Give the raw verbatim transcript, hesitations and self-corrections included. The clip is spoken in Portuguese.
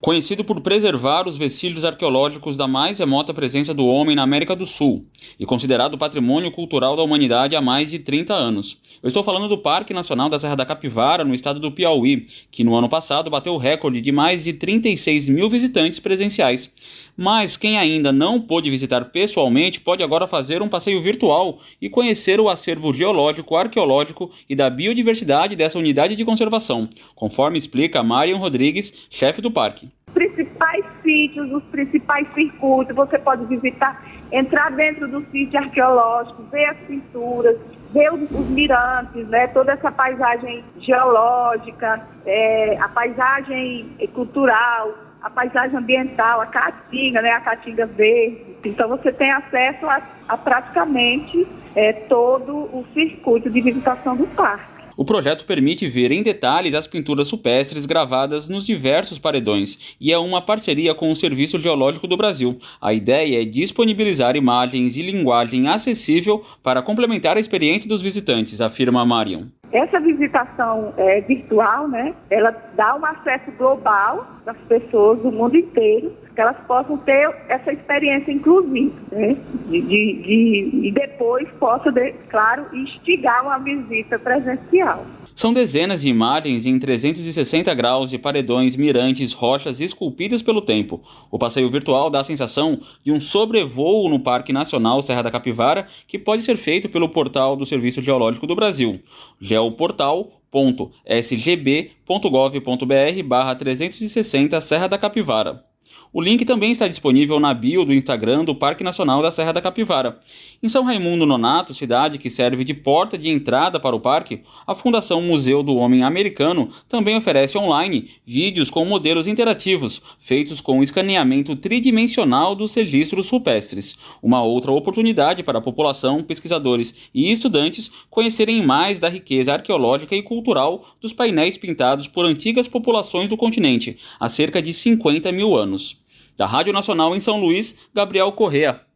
Conhecido por preservar os vestígios arqueológicos da mais remota presença do homem na América do Sul e considerado patrimônio cultural da humanidade há mais de trinta anos. Eu estou falando do Parque Nacional da Serra da Capivara, no estado do Piauí, que no ano passado bateu o recorde de mais de trinta e seis mil visitantes presenciais. Mas quem ainda não pôde visitar pessoalmente pode agora fazer um passeio virtual e conhecer o acervo geológico, arqueológico e da biodiversidade dessa unidade de conservação, conforme explica Marian Rodrigues, chefe do parque. Os principais sítios, os principais circuitos, você pode visitar, entrar dentro do sítio arqueológico, ver as pinturas, ver os, os mirantes, né, toda essa paisagem geológica, é, a paisagem cultural, a paisagem ambiental, a caatinga, né, a caatinga verde. Então você tem acesso a, a praticamente é, todo o circuito de visitação do parque. O projeto permite ver em detalhes as pinturas rupestres gravadas nos diversos paredões e é uma parceria com o Serviço Geológico do Brasil. A ideia é disponibilizar imagens e linguagem acessível para complementar a experiência dos visitantes, afirma Marian. Essa visitação é, virtual, né, ela dá um acesso global das pessoas do mundo inteiro, que elas possam ter essa experiência inclusiva, né, de, de, de, e depois possa, de, claro, instigar uma visita presencial. São dezenas de imagens em trezentos e sessenta graus de paredões, mirantes, rochas esculpidas pelo tempo. O passeio virtual dá a sensação de um sobrevoo no Parque Nacional Serra da Capivara, que pode ser feito pelo portal do Serviço Geológico do Brasil, geoportal ponto s g b ponto gov ponto b r barra trezentos e sessenta Serra da Capivara. O link também está disponível na bio do Instagram do Parque Nacional da Serra da Capivara. Em São Raimundo Nonato, cidade que serve de porta de entrada para o parque, a Fundação Museu do Homem Americano também oferece online vídeos com modelos interativos, feitos com escaneamento tridimensional dos registros rupestres. Uma outra oportunidade para a população, pesquisadores e estudantes conhecerem mais da riqueza arqueológica e cultural dos painéis pintados por antigas populações do continente, há cerca de cinquenta mil anos. Da Rádio Nacional em São Luís, Gabriel Correa.